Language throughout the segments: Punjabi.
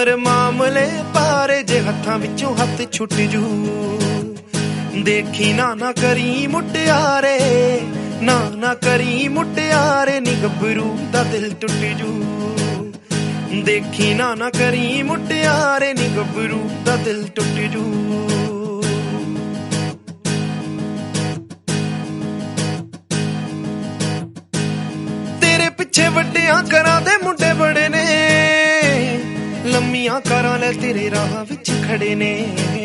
ਸਿਮਰ ਮਾਮਲੇ ਪਾਰੇ ਜੇ ਹੱਥਾਂ ਵਿੱਚੋਂ ਹੱਥ ਛੁੱਟ ਜੂ ਦੇਖੀ ਨਾ ਕਰੀ ਮੁਟਿਆਰੇ ਨਾ ਕਰੀ ਮੁਟਿਆਰੇ ਨੀ ਗੱਭਰੂ ਦਾ ਦਿਲ ਟੁੱਟ ਜੂ ਦੇਖੀ ਨਾ ਕਰੀ ਮੁਟਿਆਰੇ ਨੀ ਗੱਭਰੂ ਦਾ ਦਿਲ ਟੁੱਟ ਜੂ ਤੇਰੇ ਪਿੱਛੇ ਵੱਡਿਆਂ ਘਰਾਂ ਦੇ ਮੁੰਡੇ ਬੜੇ ਨੇ ਲੰਮੀਆਂ ਕਾਰਾਂ ਲੈ ਤੇਰੇ ਰਾਹ ਵਿੱਚ ਖੜੇ ਨੇ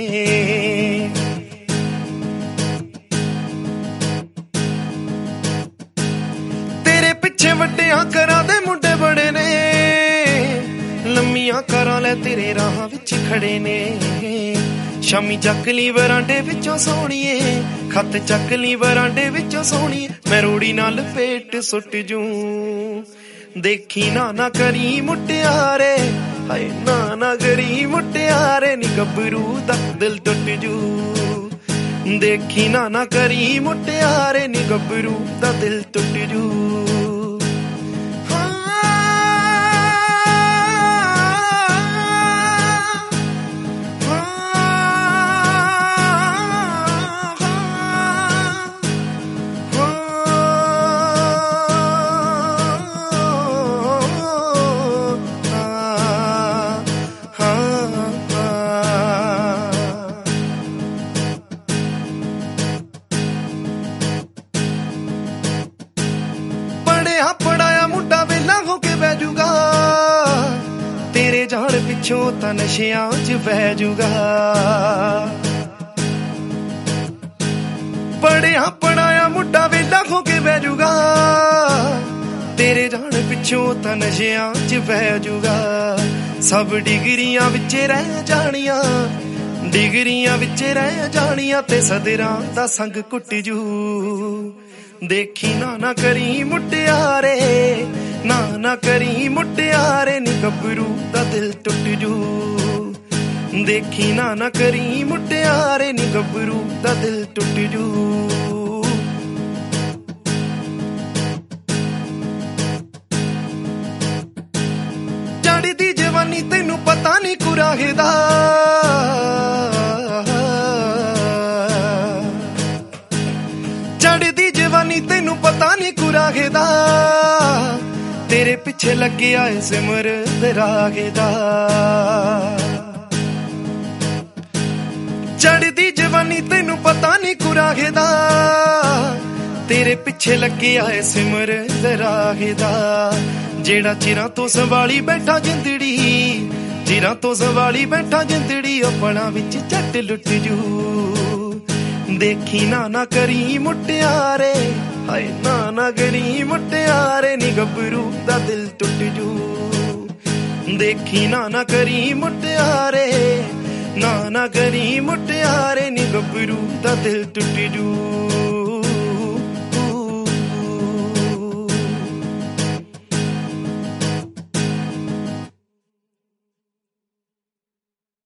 ਤੇਰੇ ਪਿੱਛੇ ਵੱਡਿਆਂ ਘਰਾਂ ਦੇ ਮੁੰਡੇ ਬੜੇ ਨੇ ਲੰਮੀਆਂ ਕਾਰਾਂ ਲੈ ਤੇਰੇ ਰਾਹ ਵਿੱਚ ਖੜੇ ਨੇ ਸ਼ਾਮੀ ਚੱਕ ਲਈ ਵਰਾਂਡੇ ਵਿੱਚੋਂ ਸੋਹਣੀਏ ਖੱਤ ਚੱਕ ਲਈ ਵਰਾਂਡੇ ਵਿੱਚੋਂ ਸੋਹਣੀਏ ਮੈਂ ਰੋੜੀ ਨਾਲ ਪੇਟ ਸੁੱਟ ਜੂ ਦੇਖੀ ਨਾ ਕਰੀ ਮੁਟਿਆਰੇ ਹਾਏ ਨਾ ਕਰੀ ਮੁਟਿਆਰੇ ਨੀ ਗੱਭਰੂ ਦਾ ਦਿਲ ਟੁੱਟ ਜੂ ਦੇਖੀ ਨਾ ਕਰੀ ਮੁਟਿਆਰੇ ਨੀ ਗੱਭਰੂ ਦਾ ਦਿਲ ਟੁੱਟ ਜੂ ਪੜਾਇਆ ਮੁੰਡਾ ਵੇਲਾ ਹੋ ਕੇ ਬਹਿ ਜੂਗਾ ਤੇਰੇ ਜਾਣ ਪਿੱਛੋਂ ਤਾਂ ਨਸ਼ਿਆਂ 'ਚ ਬਹਿ ਜੂਗਾ ਪੜਾਇਆ ਮੁੰਡਾ ਵੇਲਾ ਹੋ ਕੇ ਬਹਿ ਜੂਗਾ ਤੇਰੇ ਜਾਣ ਪਿੱਛੋਂ ਤਾਂ ਨਸ਼ਿਆਂ 'ਚ ਬਹਿ ਜੂਗਾ ਸਭ ਡਿਗਰੀਆਂ ਵਿੱਚ ਰਹਿ ਜਾਣੀਆਂ ਡਿਗਰੀਆਂ ਵਿੱਚ ਰਹਿ ਜਾਣੀਆਂ ਤੇ ਸਦਰਾਂ ਦਾ ਸੰਗ ਕੁੱਟ ਜੂ ਦੇਖੀ ਨਾ ਕਰੀ ਮੁਟਿਆਰੇ ਨਾ ਕਰੀ ਮੁਟਿਆਰੇ ਨੀ ਗੱਭਰੂ ਦਾ ਦਿਲ ਟੁੱਟ ਜੂ ਦੇਖੀ ਨਾ ਕਰੀ ਮੁਟਿਆਰੇ ਨੀ ਗੱਭਰੂ ਦਾ ਦਿਲ ਟੁੱਟ ਜੂ ਚੜ੍ਹਦੀ ਜਵਾਨੀ ਤੈਨੂੰ ਪਤਾ ਨੀ ਕੁਰਾਹੇ ਦਾ ਚੜ੍ਹਦੀ ਜਵਾਨੀ ਤੈਨੂੰ ਪਤਾ ਨੀ ਕੁਰਾਹੇ ਦਾ ਤੇਰੇ ਪਿੱਛੇ ਲੱਗਿਆ ਏ ਸਿਮਰ ਦਰਾਗੇ ਦਾ ਚੜ੍ਹਦੀ ਜਵਾਨੀ ਤੈਨੂੰ ਪਤਾ ਨੀ ਕੁਰਾਹੇ ਦਾ ਤੇਰੇ ਪਿੱਛੇ ਲੱਗਿਆ ਏ ਸਿਮਰ ਦਰਾਗੇ ਦਾ ਜਿਹੜਾ ਚਿਰਾਂ ਤੋਂ ਸੰਭਾਲੀ ਬੈਠਾ ਜਿੰਦੜੀ ਚਿਰਾਂ ਤੋਂ ਸੰਭਾਲੀ ਬੈਠਾ ਜਿੰਦੜੀ ਆਪਣਾ ਵਿੱਚ ਝੱਟ ਲੁੱਟ ਜੂ ਦੇਖੀ ਨਾ ਕਰੀ ਮੁਟਿਆਰੇ ਹਾਏ ਨਾ ਕਰੀ ਮੁਟਿਆਰੇ ਨੀ ਗੱਭਰੂ ਦਾ ਦਿਲ ਟੁੱਟ ਜੂ ਦੇਖੀ ਨਾ ਕਰੀ ਮੁਟਿਆਰੇ ਨਾ ਕਰੀ ਮੁਟਿਆਰੇ ਨੀ ਗੱਭਰੂ ਦਾ ਦਿਲ ਟੁੱਟ ਜੂ